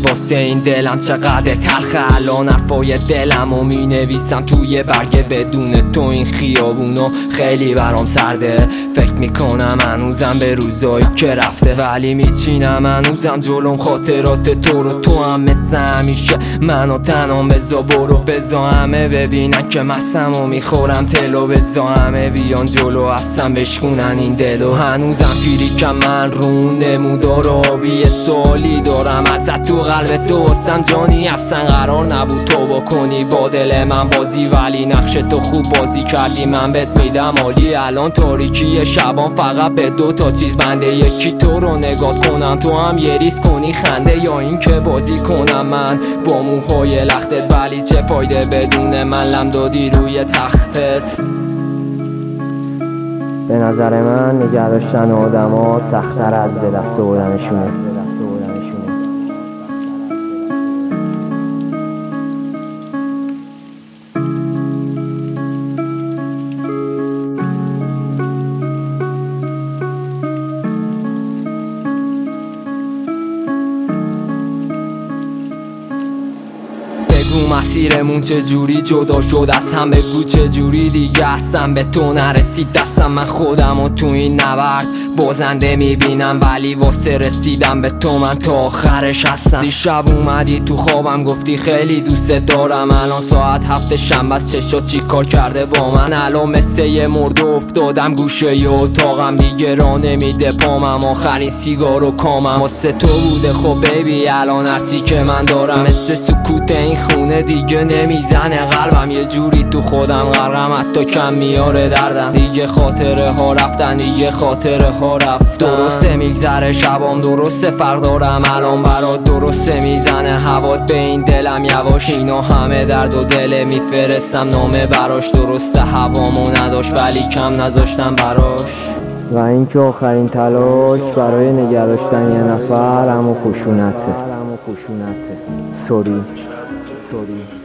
واسه این دلم چقدر تلخه. الان حرفای دلمو مینویسم توی برگه، بدون تو این خیابونو خیلی برام سرده. فکر میکنم هنوزم به روزایی که رفته، ولی میچینم هنوزم جلوم خاطرات تو رو. تو هم مثل همیشه منو تنام بزا برو، بزا همه ببینن که مستمو میخورم تلو، بزا همه بیان جلو هستم بشکونن این دلو. هنوزم فیریکم من رون نمودار آبی، سوالی دارم ازت تو قلب تو واسم جانی اصلا قرار نبود تو بکنی با دل من بازی، ولی نقش تو خوب بازی کردی من بهت میدم عالی. الان تاریکی شبان فقط به دو تا چیز بنده، یکی تو رو نگاه کنم تو هم یه ریز کنی خنده، یا این که بازی کنم من با موهای لختت، ولی چه فایده بدون من لم دادی روی تختت. به نظر من نگه داشتن آدم ها سخت‌تر از به دست آوردنشونه. بگو مسیرمون چه جوری جدا شد از هم، بگو چه جوری دیگه هستم به تو نرسید دستم. من خودم و تو این نبرد بازنده میبینم، ولی واسه رسیدم به تو من تا آخرش هستم. دیشب اومدی تو خوابم گفتی خیلی دوست دارم، الان ساعت 7 شنبه است چشات چی کار کرده با من. الان مثل یه مرده افتادم گوشه ی اتاقم، دیگه راه نمیده پامم، آخرین سیگار و کامم واسه تو بوده. خب بیبی الان هرچی که من دارم مثل سکوت این خونه دیگه نمیزنه قلبم، یه جوری تو خودم غرقم حتی کم میاره دردم. دیگه خاطره ها رفتن، دیگه خاطره ها رفتن. درسته میگذره شبام، درسته فرق دارم الان برات، درسته میزنه هوات به این دلم یواش. اینا همه درد و دل میفرستم نامه براش، درسته هوامو نداشت ولی کم نذاشتم براش. و اینکه آخرین تلاش برای نگه داشتن یه نفر اما خشونته. سوری